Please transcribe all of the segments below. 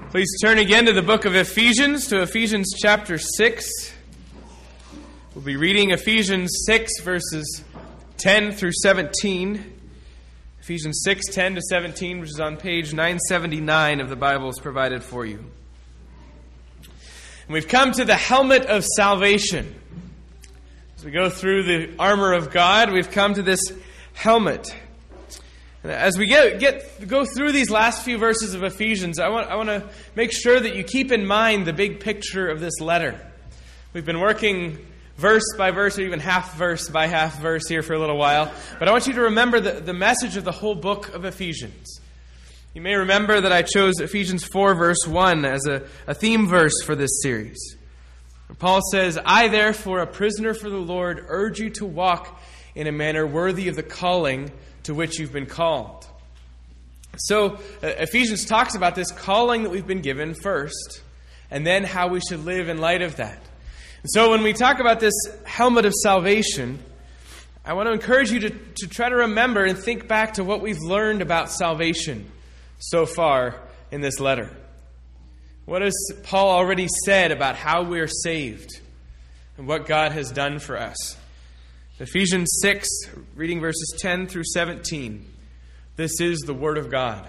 Please turn again to the book of Ephesians, to Ephesians chapter 6. We'll be reading Ephesians 6, verses 10 through 17. Ephesians 6, 10 to 17, which is on page 979 of the Bibles provided for you. And we've come to the helmet of salvation. As we go through the armor of God, we've come to this helmet. As we go through these last few verses of Ephesians, I want to make sure that you keep in mind the big picture of this letter. We've been working verse by verse, or even half verse by half verse here for a little while. But I want you to remember the message of the whole book of Ephesians. You may remember that I chose Ephesians 4, verse 1 as a theme verse for this series. Paul says, "I therefore, a prisoner for the Lord, urge you to walk in a manner worthy of the calling to which you've been called." So Ephesians talks about this calling that we've been given first, and then how we should live in light of that. And so when we talk about this helmet of salvation, I want to encourage you to try to remember and think back to what we've learned about salvation so far in this letter. What has Paul already said about how we're saved and what God has done for us? Ephesians 6, reading verses 10 through 17. This is the Word of God.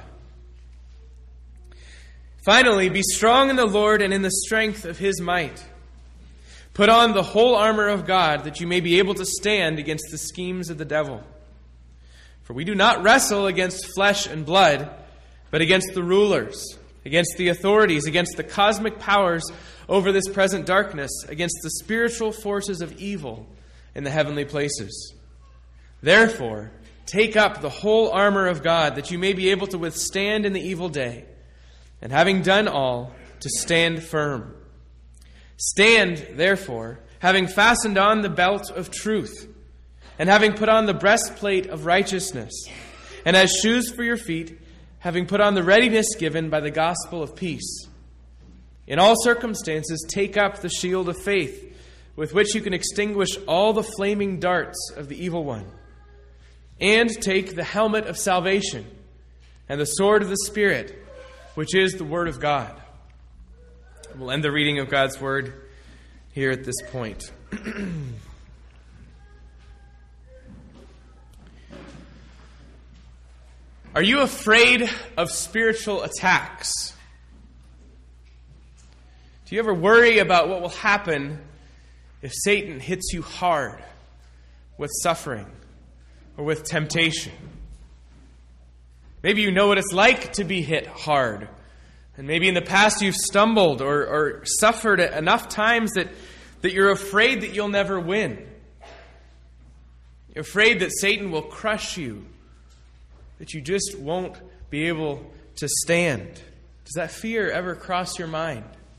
"Finally, be strong in the Lord and in the strength of His might. Put on the whole armor of God, that you may be able to stand against the schemes of the devil. For we do not wrestle against flesh and blood, but against the rulers, against the authorities, against the cosmic powers over this present darkness, against the spiritual forces of evil in the heavenly places. Therefore, take up the whole armor of God, that you may be able to withstand in the evil day, and having done all, to stand firm. Stand, therefore, having fastened on the belt of truth, and having put on the breastplate of righteousness, and as shoes for your feet, having put on the readiness given by the gospel of peace. In all circumstances, take up the shield of faith, with which you can extinguish all the flaming darts of the evil one. And take the helmet of salvation and the sword of the Spirit, which is the Word of God." We'll end the reading of God's Word here at this point. Are you afraid of spiritual attacks? Do you ever worry about what will happen if Satan hits you hard with suffering or with temptation? Maybe you know what it's like to be hit hard. And maybe in the past you've stumbled or suffered enough times that you're afraid that you'll never win. You're afraid that Satan will crush you, that you just won't be able to stand. Does that fear ever cross your mind?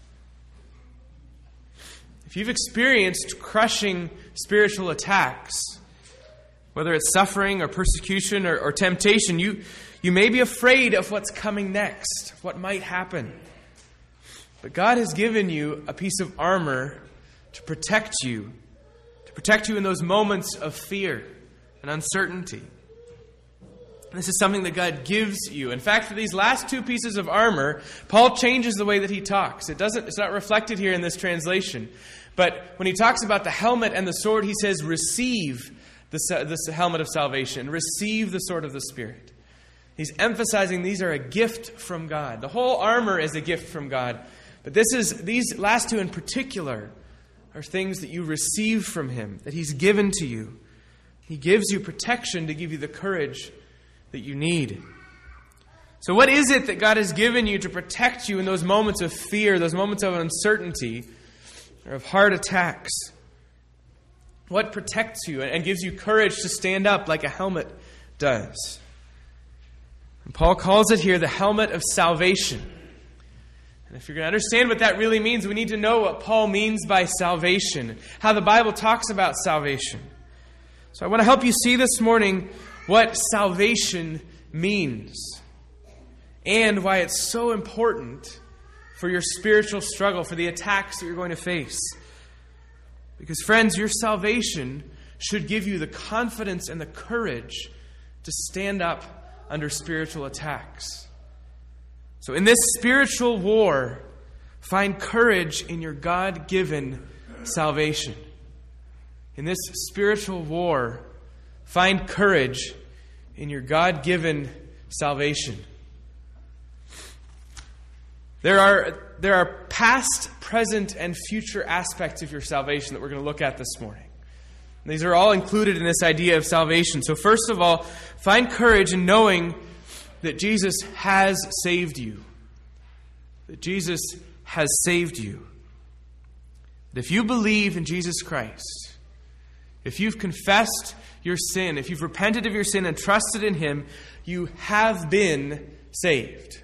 If you've experienced crushing spiritual attacks, whether it's suffering or persecution or temptation, you may be afraid of what's coming next, what might happen. But God has given you a piece of armor to protect you in those moments of fear and uncertainty. This is something that God gives you. In fact, for these last two pieces of armor, Paul changes the way that he talks. It's not reflected here in this translation. But when he talks about the helmet and the sword, he says, receive the helmet of salvation. Receive the sword of the Spirit. He's emphasizing these are a gift from God. The whole armor is a gift from God. But these last two in particular are things that you receive from Him, that He's given to you. He gives you protection to give you the courage that you need. So what is it that God has given you to protect you in those moments of fear, those moments of uncertainty, or of heart attacks? What protects you and gives you courage to stand up like a helmet does? And Paul calls it here the helmet of salvation. And if you're going to understand what that really means, we need to know what Paul means by salvation, how the Bible talks about salvation. So I want to help you see this morning what salvation means and why it's so important for your spiritual struggle, for the attacks that you're going to face. Because, friends, your salvation should give you the confidence and the courage to stand up under spiritual attacks. So in this spiritual war, find courage in your God-given salvation. In this spiritual war, find courage in your God-given salvation. There are past, present, and future aspects of your salvation that we're going to look at this morning. These are all included in this idea of salvation. So first of all, find courage in knowing that Jesus has saved you. That Jesus has saved you. That if you believe in Jesus Christ, if you've confessed your sin, if you've repented of your sin and trusted in Him, you have been saved.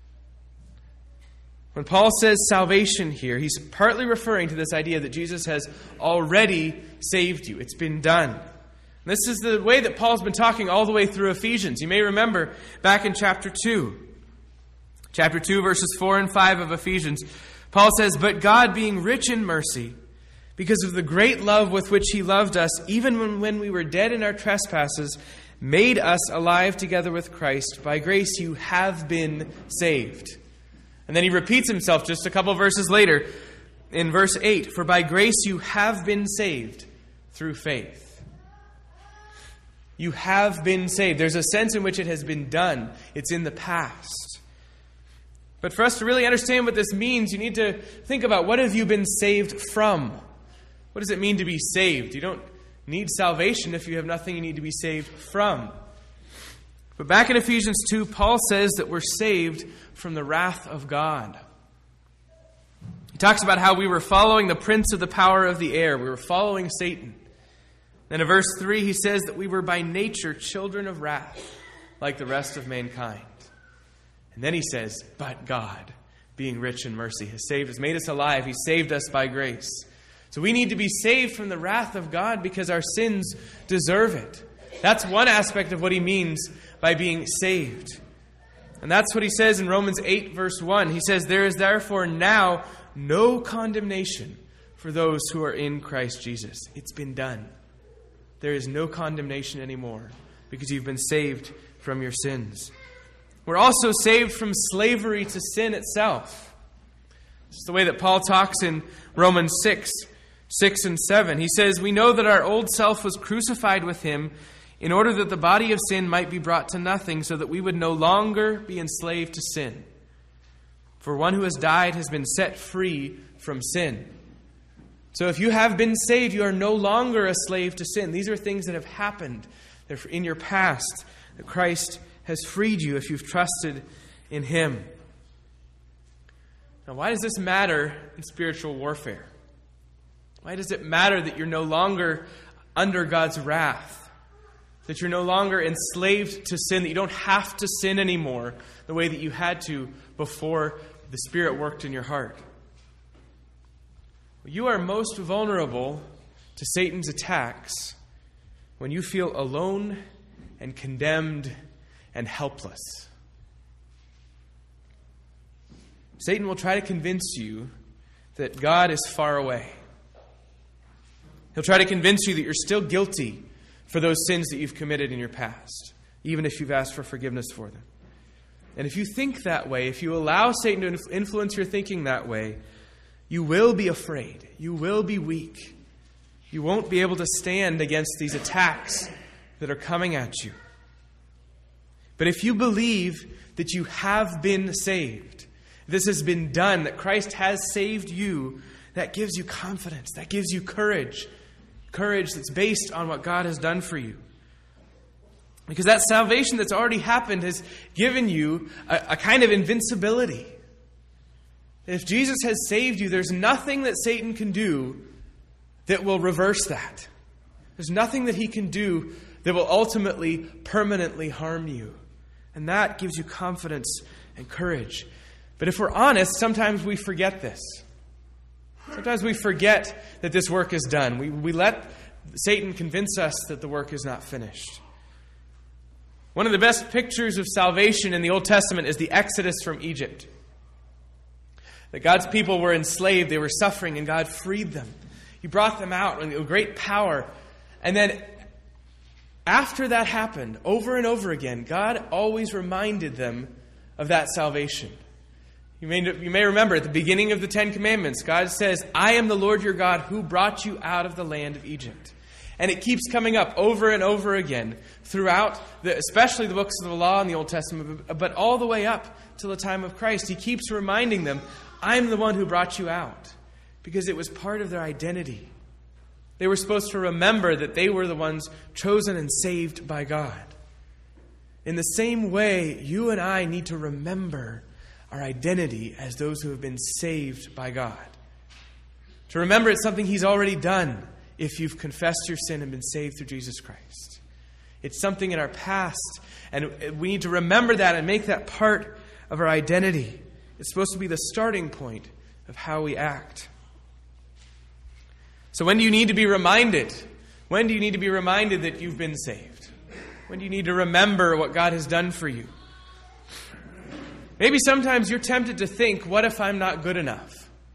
When Paul says salvation here, he's partly referring to this idea that Jesus has already saved you. It's been done. This is the way that Paul's been talking all the way through Ephesians. You may remember back in chapter 2. Chapter 2, verses 4 and 5 of Ephesians. Paul says, "But God, being rich in mercy, because of the great love with which He loved us, even when we were dead in our trespasses, made us alive together with Christ. By grace you have been saved." And then he repeats himself just a couple verses later in verse 8. "For by grace you have been saved through faith." You have been saved. There's a sense in which it has been done. It's in the past. But for us to really understand what this means, you need to think about, what have you been saved from? What does it mean to be saved? You don't need salvation if you have nothing you need to be saved from. But back in Ephesians 2, Paul says that we're saved from the wrath of God. He talks about how we were following the prince of the power of the air. We were following Satan. Then in verse 3, he says that we were by nature children of wrath, like the rest of mankind. And then he says, but God, being rich in mercy, has saved us, made us alive. He saved us by grace. So we need to be saved from the wrath of God because our sins deserve it. That's one aspect of what he means by being saved. And that's what he says in Romans 8, verse 1. He says, "There is therefore now no condemnation for those who are in Christ Jesus." It's been done. There is no condemnation anymore because you've been saved from your sins. We're also saved from slavery to sin itself. It's the way that Paul talks in Romans 6 and 7. He says, "We know that our old self was crucified with Him in order that the body of sin might be brought to nothing, so that we would no longer be enslaved to sin. For one who has died has been set free from sin." So if you have been saved, you are no longer a slave to sin. These are things that have happened. They're in your past. That Christ has freed you if you've trusted in Him. Now, why does this matter in spiritual warfare? Why does it matter that you're no longer under God's wrath? That you're no longer enslaved to sin, that you don't have to sin anymore the way that you had to before the Spirit worked in your heart? You are most vulnerable to Satan's attacks when you feel alone and condemned and helpless. Satan will try to convince you that God is far away. He'll try to convince you that you're still guilty for those sins that you've committed in your past, even if you've asked for forgiveness for them. And if you think that way, if you allow Satan to influence your thinking that way, you will be afraid. You will be weak. You won't be able to stand against these attacks that are coming at you. But if you believe that you have been saved, this has been done, that Christ has saved you, that gives you confidence. That gives you courage. Courage that's based on what God has done for you. Because that salvation that's already happened has given you a kind of invincibility. If Jesus has saved you, there's nothing that Satan can do that will reverse that. There's nothing that he can do that will ultimately, permanently harm you. And that gives you confidence and courage. But if we're honest, sometimes we forget this. Sometimes we forget that this work is done. We let Satan convince us that the work is not finished. One of the best pictures of salvation in the Old Testament is the Exodus from Egypt. That God's people were enslaved, they were suffering, and God freed them. He brought them out with great power. And then after that happened, over and over again, God always reminded them of that salvation. You may remember at the beginning of the Ten Commandments, God says, I am the Lord your God who brought you out of the land of Egypt. And it keeps coming up over and over again throughout, especially the books of the law in the Old Testament, but all the way up to the time of Christ. He keeps reminding them, I'm the one who brought you out, because it was part of their identity. They were supposed to remember that they were the ones chosen and saved by God. In the same way, you and I need to remember our identity as those who have been saved by God. To remember it's something He's already done if you've confessed your sin and been saved through Jesus Christ. It's something in our past, and we need to remember that and make that part of our identity. It's supposed to be the starting point of how we act. So when do you need to be reminded? When do you need to be reminded that you've been saved? When do you need to remember what God has done for you? Maybe sometimes you're tempted to think, what if I'm not good enough?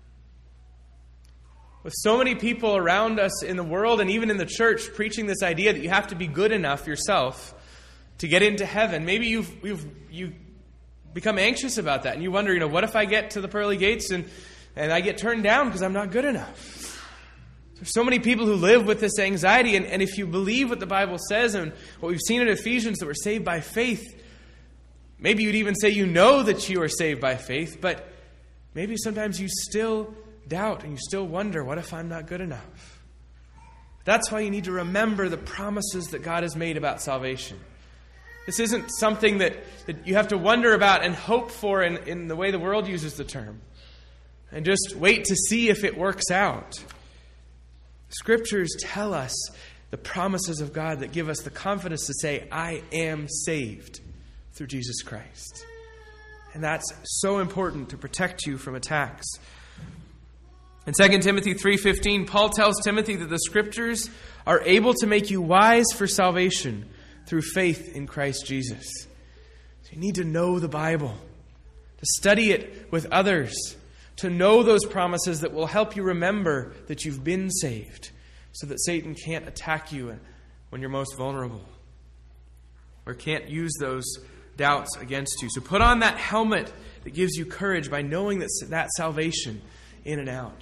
With so many people around us in the world and even in the church preaching this idea that you have to be good enough yourself to get into heaven, maybe you've become anxious about that and you wonder, what if I get to the pearly gates and I get turned down because I'm not good enough? There's so many people who live with this anxiety, and if you believe what the Bible says and what we've seen in Ephesians, that we're saved by faith, maybe you'd even say that you are saved by faith, but maybe sometimes you still doubt and you still wonder, what if I'm not good enough? That's why you need to remember the promises that God has made about salvation. This isn't something that you have to wonder about and hope for in the way the world uses the term, and just wait to see if it works out. Scriptures tell us the promises of God that give us the confidence to say, I am saved through Jesus Christ. And that's so important to protect you from attacks. In 2 Timothy 3:15, Paul tells Timothy that the Scriptures are able to make you wise for salvation through faith in Christ Jesus. So you need to know the Bible, to study it with others, to know those promises that will help you remember that you've been saved, so that Satan can't attack you when you're most vulnerable, or can't use those doubts against you. So put on that helmet that gives you courage by knowing that salvation in and out.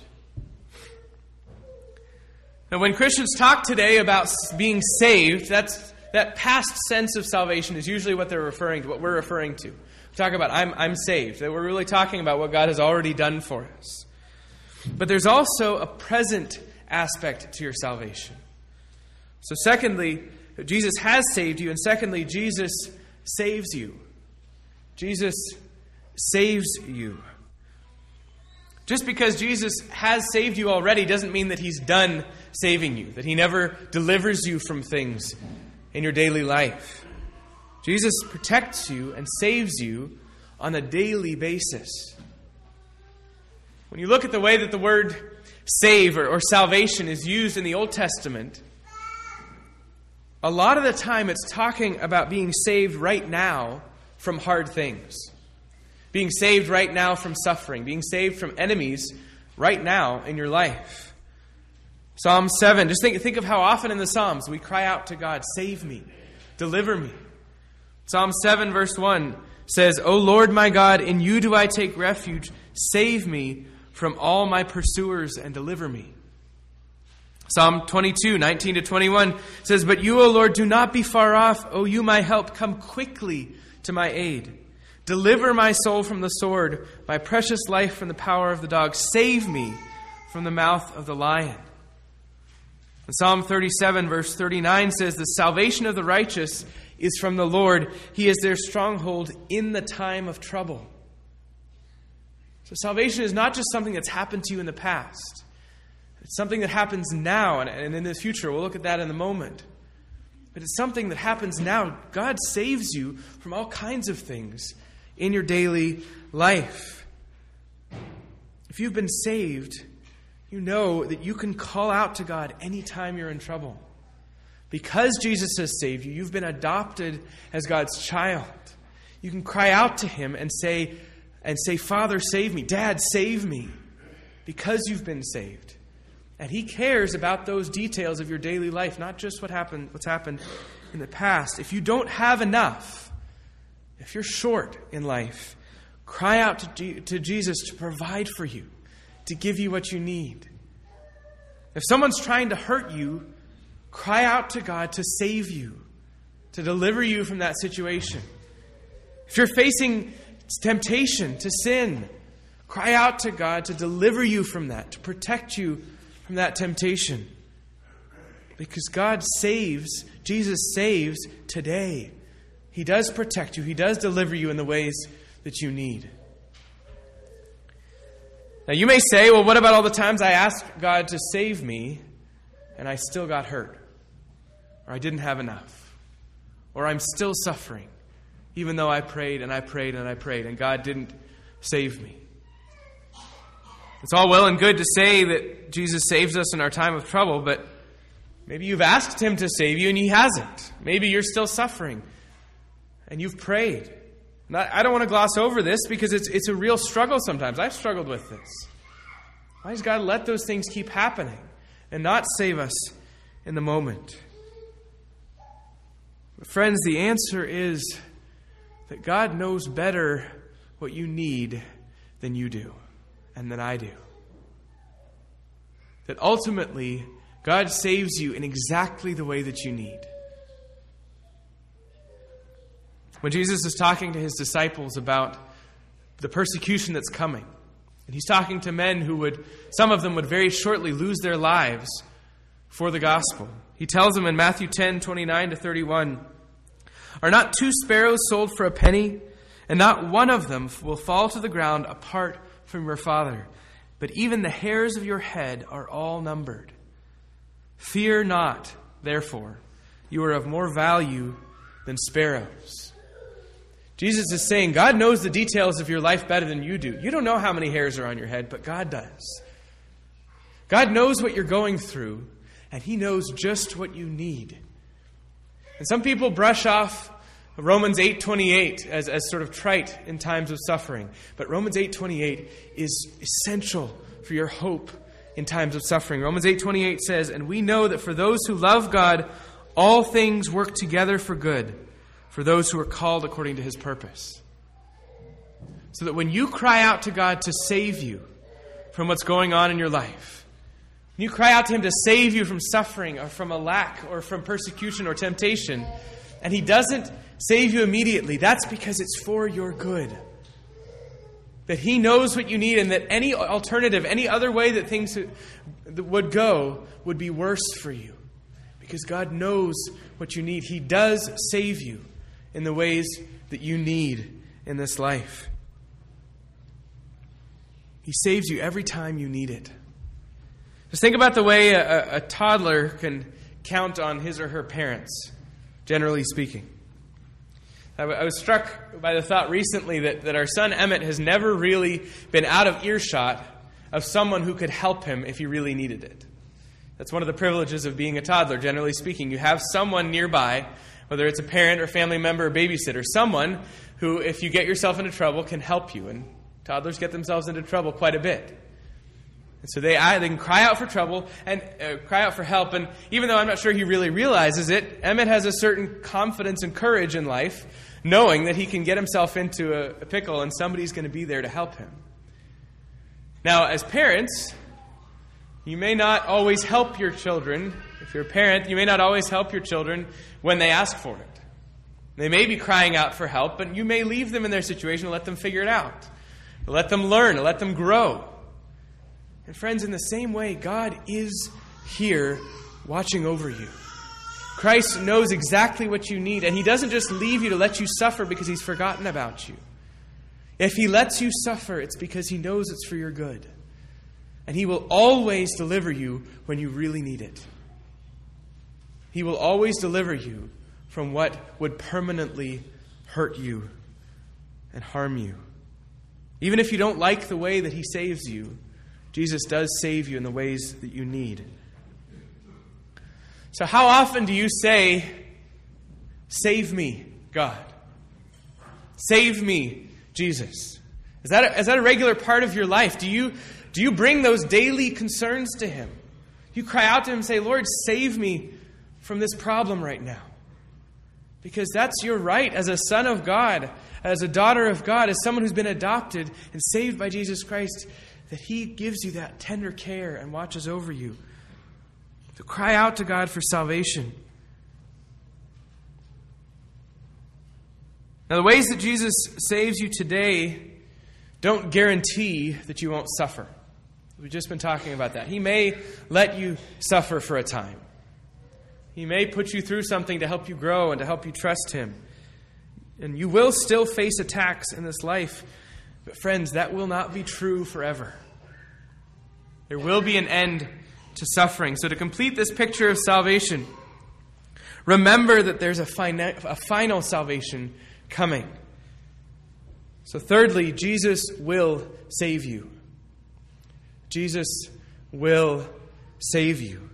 Now, when Christians talk today about being saved, that past sense of salvation is usually what they're referring to, what we're referring to. Talk about, I'm saved. That we're really talking about what God has already done for us. But there's also a present aspect to your salvation. So secondly, Jesus has saved you. And secondly, Jesus saves you. Jesus saves you. Just because Jesus has saved you already doesn't mean that He's done saving you, that He never delivers you from things in your daily life. Jesus protects you and saves you on a daily basis. When you look at the way that the word save or salvation is used in the Old Testament, a lot of the time it's talking about being saved right now from hard things. Being saved right now from suffering. Being saved from enemies right now in your life. Psalm 7, just think of how often in the Psalms we cry out to God, save me, deliver me. Psalm 7 verse 1 says, O Lord my God, in you do I take refuge. Save me from all my pursuers and deliver me. Psalm 22, 19-21 says, But you, O Lord, do not be far off. O you, my help, come quickly to my aid. Deliver my soul from the sword, my precious life from the power of the dog. Save me from the mouth of the lion. And Psalm 37, verse 39 says, The salvation of the righteous is from the Lord. He is their stronghold in the time of trouble. So salvation is not just something that's happened to you in the past. It's something that happens now and in the future. We'll look at that in a moment. But it's something that happens now. God saves you from all kinds of things in your daily life. If you've been saved, you know that you can call out to God anytime you're in trouble. Because Jesus has saved you, you've been adopted as God's child. You can cry out to Him and say, Father, save me. Dad, save me. Because you've been saved. And He cares about those details of your daily life, not just what's happened in the past. If you don't have enough, if you're short in life, Cry out to Jesus to provide for you, to give you what you need. If someone's trying to hurt you, cry out to God to save you, to deliver you from that situation. If you're facing temptation to sin, cry out to God to deliver you from that, to protect you from that temptation. Because God saves, Jesus saves today. He does protect you. He does deliver you in the ways that you need. Now you may say, well, what about all the times I asked God to save me and I still got hurt? Or I didn't have enough? Or I'm still suffering, even though I prayed and I prayed and I prayed and God didn't save me. It's all well and good to say that Jesus saves us in our time of trouble, but maybe you've asked Him to save you and He hasn't. Maybe you're still suffering and you've prayed. I don't want to gloss over this because it's a real struggle sometimes. I've struggled with this. Why does God let those things keep happening and not save us in the moment? But friends, the answer is that God knows better what you need than you do and than I do. That ultimately, God saves you in exactly the way that you need. When Jesus is talking to His disciples about the persecution that's coming, and He's talking to men who some of them would very shortly lose their lives for the gospel. He tells them in Matthew 10:29-31, "Are not 2 sparrows sold for a penny? And not one of them will fall to the ground apart from your Father. But even the hairs of your head are all numbered. Fear not, therefore, you are of more value than sparrows." Jesus is saying, God knows the details of your life better than you do. You don't know how many hairs are on your head, but God does. God knows what you're going through, and He knows just what you need. And some people brush off Romans 8:28 as sort of trite in times of suffering. But Romans 8:28 is essential for your hope in times of suffering. Romans 8:28 says, "And we know that for those who love God, all things work together for good, for those who are called according to His purpose." So that when you cry out to God to save you from what's going on in your life, when you cry out to Him to save you from suffering or from a lack or from persecution or temptation, and He doesn't save you immediately, that's because it's for your good. That He knows what you need, and that any alternative, any other way that things would go would be worse for you. Because God knows what you need. He does save you in the ways that you need in this life. He saves you every time you need it. Just think about the way a toddler can count on his or her parents, generally speaking. I was struck by the thought recently that our son Emmett has never really been out of earshot of someone who could help him if he really needed it. That's one of the privileges of being a toddler, generally speaking. You have someone nearby, whether it's a parent or family member or babysitter, someone who, if you get yourself into trouble, can help you. And toddlers get themselves into trouble quite a bit. And so they can cry out for trouble and cry out for help. And even though I'm not sure he really realizes it, Emmett has a certain confidence and courage in life, knowing that he can get himself into a pickle and somebody's going to be there to help him. Now, as parents, you may not always help your children. If you're a parent, you may not always help your children when they ask for it. They may be crying out for help, but you may leave them in their situation and let them figure it out. Let them learn, let them grow. And friends, in the same way, God is here watching over you. Christ knows exactly what you need, and He doesn't just leave you to let you suffer because He's forgotten about you. If He lets you suffer, it's because He knows it's for your good. And He will always deliver you when you really need it. He will always deliver you from what would permanently hurt you and harm you. Even if you don't like the way that He saves you, Jesus does save you in the ways that you need. So how often do you say, "Save me, God"? "Save me, Jesus"? Is that a regular part of your life? Do you bring those daily concerns to Him? You cry out to Him and say, "Lord, save me from this problem right now." Because that's your right as a son of God, as a daughter of God, as someone who's been adopted and saved by Jesus Christ, that He gives you that tender care and watches over you. So cry out to God for salvation. Now, the ways that Jesus saves you today don't guarantee that you won't suffer. We've just been talking about that. He may let you suffer for a time. He may put you through something to help you grow and to help you trust Him. And you will still face attacks in this life. But friends, that will not be true forever. There will be an end to suffering. So to complete this picture of salvation, remember that there's a final salvation coming. So thirdly, Jesus will save you. Jesus will save you.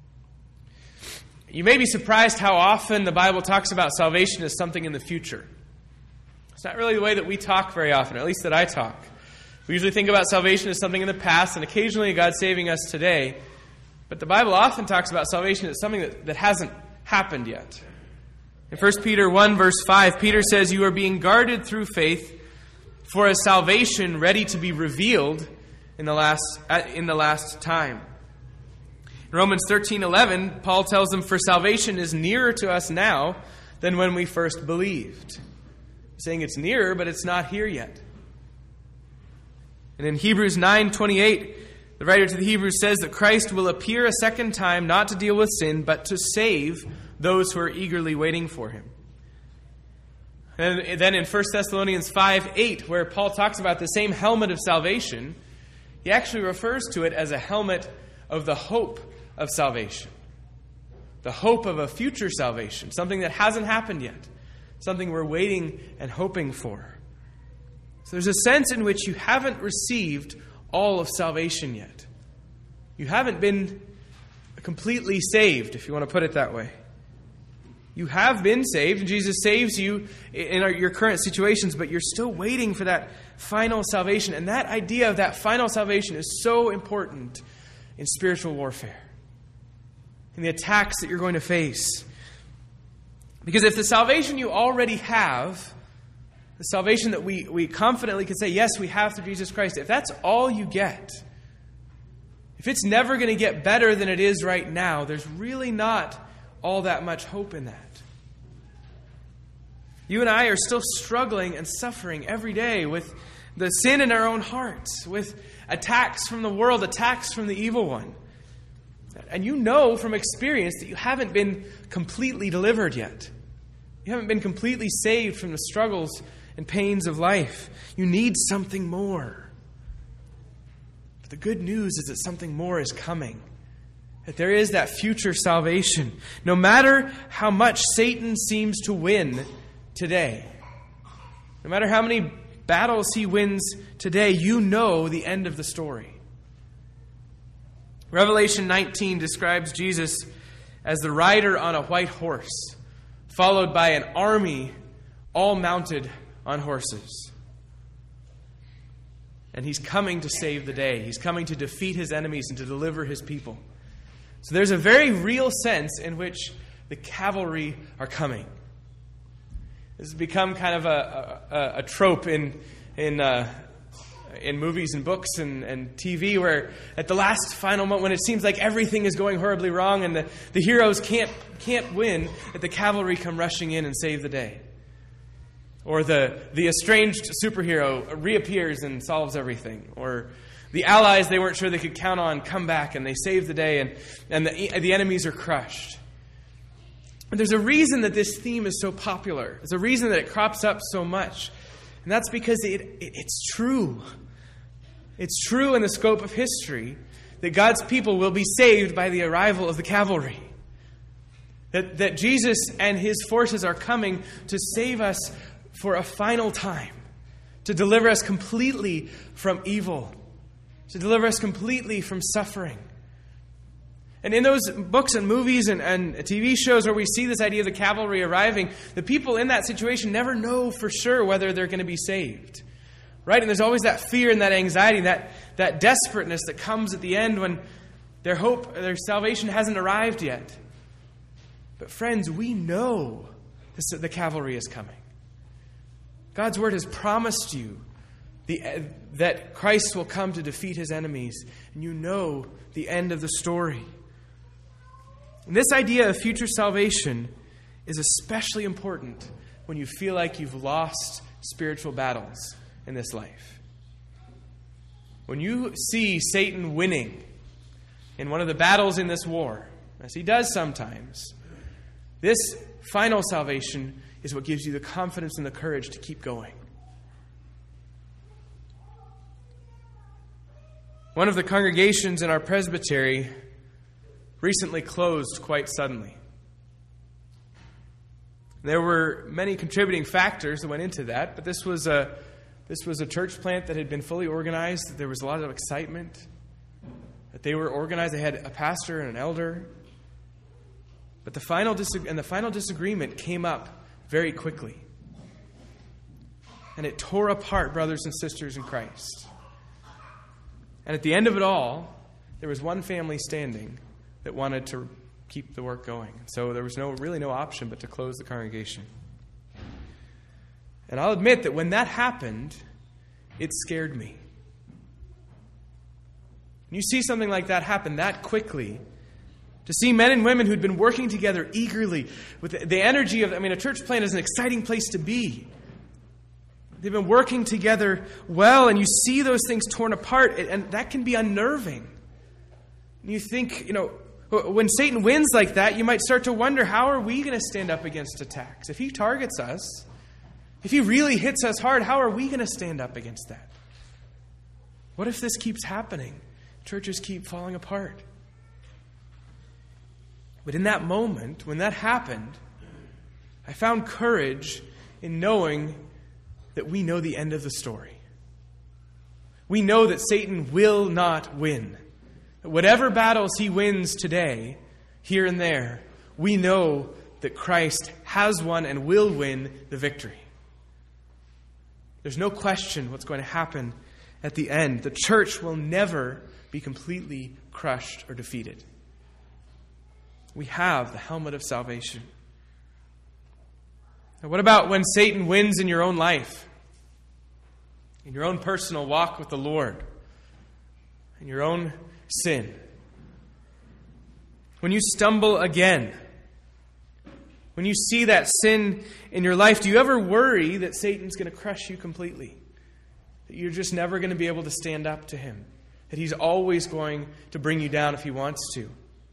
You may be surprised how often the Bible talks about salvation as something in the future. It's not really the way that we talk very often, or at least that I talk. We usually think about salvation as something in the past, and occasionally God saving us today. But the Bible often talks about salvation as something that hasn't happened yet. In 1 Peter 1, verse 5, Peter says, "You are being guarded through faith for a salvation ready to be revealed in the last time." In Romans 13:11, Paul tells them, "For salvation is nearer to us now than when we first believed." Saying it's nearer, but it's not here yet. And in Hebrews 9:28, the writer to the Hebrews says that Christ will appear a second time, not to deal with sin, but to save those who are eagerly waiting for Him. And then in 1 Thessalonians 5:8, where Paul talks about the same helmet of salvation, he actually refers to it as a helmet of the hope of salvation. The hope of a future salvation, something that hasn't happened yet, something we're waiting and hoping for. So there's a sense in which you haven't received all of salvation yet. You haven't been completely saved, if you want to put it that way. You have been saved, and Jesus saves you in your current situations, but you're still waiting for that final salvation. And that idea of that final salvation is so important in spiritual warfare, in the attacks that you're going to face. Because if the salvation you already have, the salvation that we confidently can say, yes, we have through Jesus Christ, if that's all you get, if it's never going to get better than it is right now, there's really not all that much hope in that. You and I are still struggling and suffering every day with the sin in our own hearts, with attacks from the world, attacks from the evil one. And you know from experience that you haven't been completely delivered yet. You haven't been completely saved from the struggles and pains of life. You need something more. But the good news is that something more is coming. That there is that future salvation. No matter how much Satan seems to win today, no matter how many battles he wins today, you know the end of the story. Revelation 19 describes Jesus as the rider on a white horse, followed by an army all mounted on horses. And He's coming to save the day. He's coming to defeat His enemies and to deliver His people. So there's a very real sense in which the cavalry are coming. This has become kind of a trope in movies and books and TV, where at the last final moment, when it seems like everything is going horribly wrong and the heroes can't win, that the cavalry come rushing in and save the day. Or the estranged superhero reappears and solves everything. Or the allies they weren't sure they could count on come back and they save the day, and the enemies are crushed. And there's a reason that this theme is so popular. There's a reason that it crops up so much. And that's because it's true. It's true in the scope of history that God's people will be saved by the arrival of the cavalry. That Jesus and His forces are coming to save us for a final time. To deliver us completely from evil. To deliver us completely from suffering. And in those books and movies and TV shows where we see this idea of the cavalry arriving, the people in that situation never know for sure whether they're going to be saved. Right? And there's always that fear and that anxiety, that desperateness that comes at the end when their salvation hasn't arrived yet. But friends, we know the cavalry is coming. God's word has promised you that Christ will come to defeat his enemies, and you know the end of the story. And this idea of future salvation is especially important when you feel like you've lost spiritual battles in this life. When you see Satan winning in one of the battles in this war, as he does sometimes, this final salvation is what gives you the confidence and the courage to keep going. One of the congregations in our presbytery recently closed quite suddenly. There were many contributing factors that went into that, but this was a church plant that had been fully organized. There was a lot of excitement that they were organized. They had a pastor and an elder. But the final disagreement came up very quickly. And it tore apart brothers and sisters in Christ. And at the end of it all, there was one family standing that wanted to keep the work going. So there was really no option but to close the congregation. And I'll admit that when that happened, it scared me. When you see something like that happen that quickly, to see men and women who'd been working together eagerly with the energy of, a church plant is an exciting place to be. They've been working together well, and you see those things torn apart, and that can be unnerving. You think, when Satan wins like that, you might start to wonder, how are we going to stand up against attacks? If he targets us, if he really hits us hard, how are we going to stand up against that? What if this keeps happening? Churches keep falling apart. But in that moment, when that happened, I found courage in knowing that we know the end of the story. We know that Satan will not win. Whatever battles he wins today, here and there, we know that Christ has won and will win the victory. There's no question what's going to happen at the end. The church will never be completely crushed or defeated. We have the helmet of salvation. Now, what about when Satan wins in your own life? In your own personal walk with the Lord? In your own sin? When you stumble again? When you see that sin in your life, do you ever worry that Satan's going to crush you completely? That you're just never going to be able to stand up to him? That he's always going to bring you down if he wants to?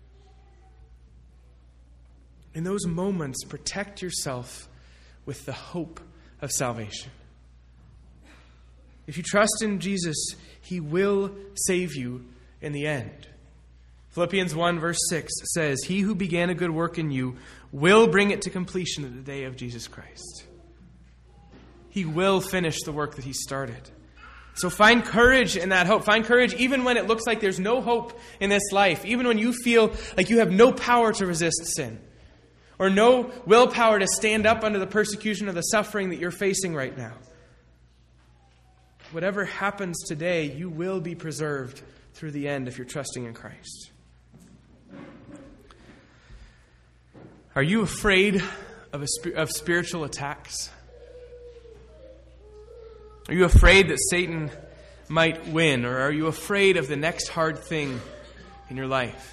In those moments, protect yourself with the hope of salvation. If you trust in Jesus, he will save you in the end. Philippians 1 verse 6 says, "He who began a good work in you will bring it to completion at the day of Jesus Christ." He will finish the work that he started. So find courage in that hope. Find courage even when it looks like there's no hope in this life. Even when you feel like you have no power to resist sin. Or no willpower to stand up under the persecution or the suffering that you're facing right now. Whatever happens today, you will be preserved through the end if you're trusting in Christ. Are you afraid of spiritual attacks? Are you afraid that Satan might win? Or are you afraid of the next hard thing in your life?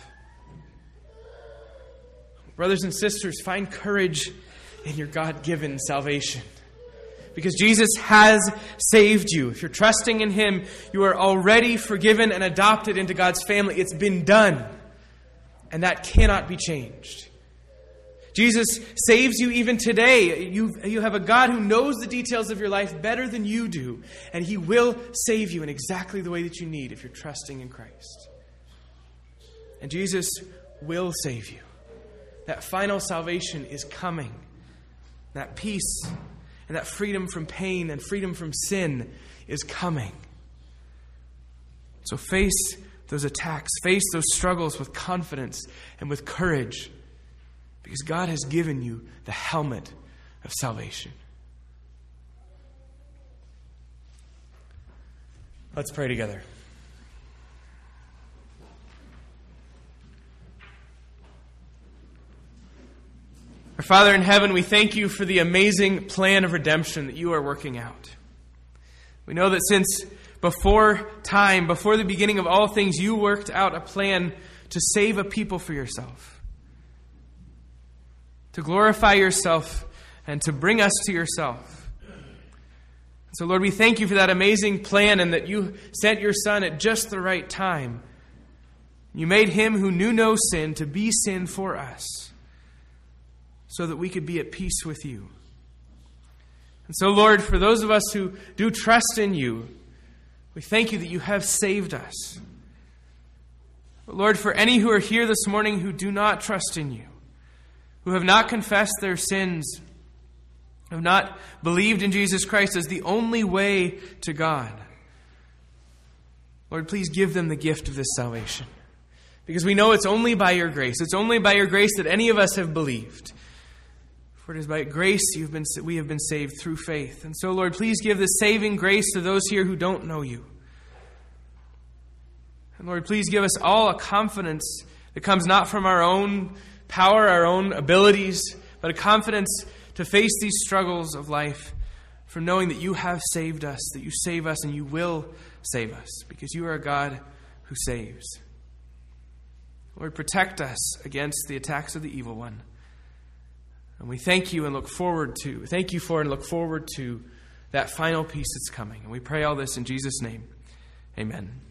Brothers and sisters, find courage in your God-given salvation. Because Jesus has saved you. If you're trusting in him, you are already forgiven and adopted into God's family. It's been done. And that cannot be changed. Jesus saves you even today. You have a God who knows the details of your life better than you do. And he will save you in exactly the way that you need if you're trusting in Christ. And Jesus will save you. That final salvation is coming. That peace and that freedom from pain and freedom from sin is coming. So face those attacks, face those struggles with confidence and with courage, because God has given you the helmet of salvation. Let's pray together. Our Father in heaven, we thank you for the amazing plan of redemption that you are working out. We know that since before time, before the beginning of all things, you worked out a plan to save a people for yourself, to glorify yourself, and to bring us to yourself. So, Lord, we thank you for that amazing plan and that you sent your Son at just the right time. You made him who knew no sin to be sin for us, so that we could be at peace with you. And so, Lord, for those of us who do trust in you, we thank you that you have saved us. Lord, for any who are here this morning who do not trust in you, who have not confessed their sins, have not believed in Jesus Christ as the only way to God, Lord, please give them the gift of this salvation. Because we know it's only by your grace. It's only by your grace that any of us have believed. For it is by grace we have been saved through faith. And so, Lord, please give this saving grace to those here who don't know you. And Lord, please give us all a confidence that comes not from our own power, our own abilities, but a confidence to face these struggles of life, from knowing that you have saved us, that you save us, and you will save us, because you are a God who saves. Lord, protect us against the attacks of the evil one. And we thank you and look forward to that final peace that's coming. And we pray all this in Jesus' name. Amen.